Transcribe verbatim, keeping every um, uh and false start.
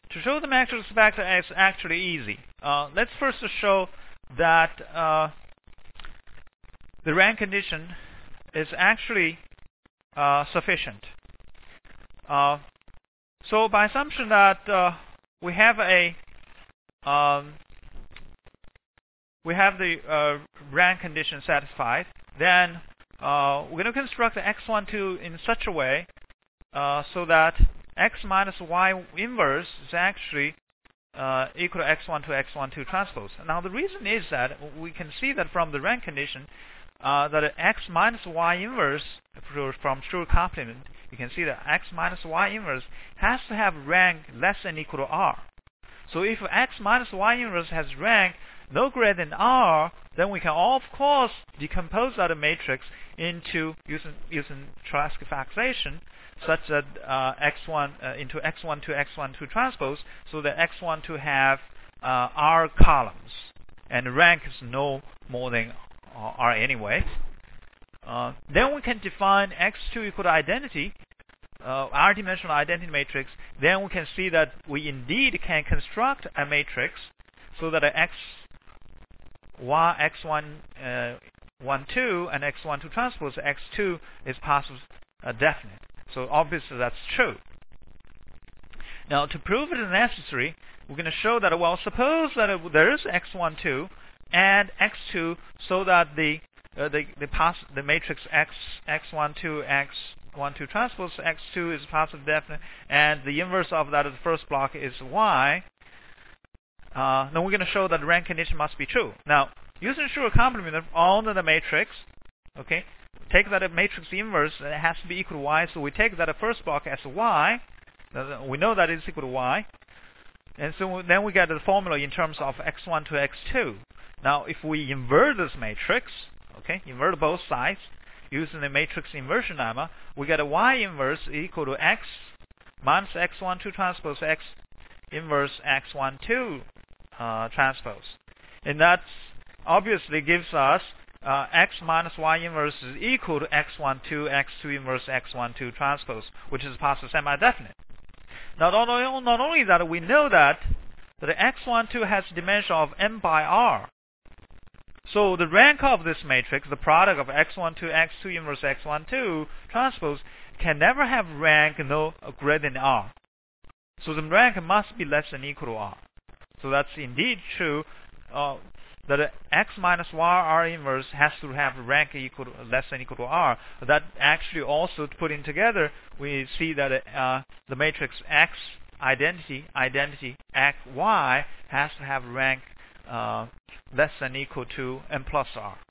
To show the matrix vector is actually easy. Uh, let's first show that uh, the rank condition is actually uh, sufficient. Uh, so by assumption that uh, we have a um, we have the uh, rank condition satisfied, then uh, we're going to construct the x one two in such a way uh, so that x minus y inverse is actually uh, equal to x one two, x one two transpose. Now the reason is that we can see that from the rank condition uh, that x minus y inverse from Schur complement, you can see that x minus y inverse has to have rank less than or equal to r. So if x minus y inverse has rank no greater than r, then we can of course decompose that matrix into using using Cholesky factorization, such that uh, x one uh, into x one two, x one two transpose, so that x one two have uh, r columns, and rank is no more than uh, r anyway. Uh, then we can define x two equal to identity, uh, r-dimensional identity matrix. Then we can see that we indeed can construct a matrix so that x y x one uh, one two and x one two transpose x two is positive uh, definite. So obviously that's true. Now to prove it is necessary, we're going to show that, well, suppose that it, there is x one two and x two, so that the uh, the the, pos the matrix x x one two x one two transpose x two is positive definite, and the inverse of that of the first block is y. Uh, then we're going to show that the rank condition must be true. Now, using Schur complement on the matrix, okay, take that a matrix inverse, it has to be equal to y, so we take that a first block as y. We know that it's equal to y. And so then we get the formula in terms of x one to x two. Now, if we invert this matrix, okay, invert both sides, using the matrix inversion lemma, we get a y inverse equal to x minus x one two transpose x inverse x one two uh, transpose. And that obviously gives us uh, x minus y inverse is equal to x one two, x two inverse x one two transpose, which is positive semi-definite. Now, not only, not only that, we know that, that the x one two has a dimension of m by r. So the rank of this matrix, the product of x one two, x two inverse x one two transpose, can never have rank no greater than r. So the rank must be less than or equal to r. So that's indeed true, uh, that x minus y r inverse has to have rank equal to, less than or equal to r. That actually also putting together, we see that uh, the matrix x identity identity x y has to have rank uh, less than or equal to m plus r.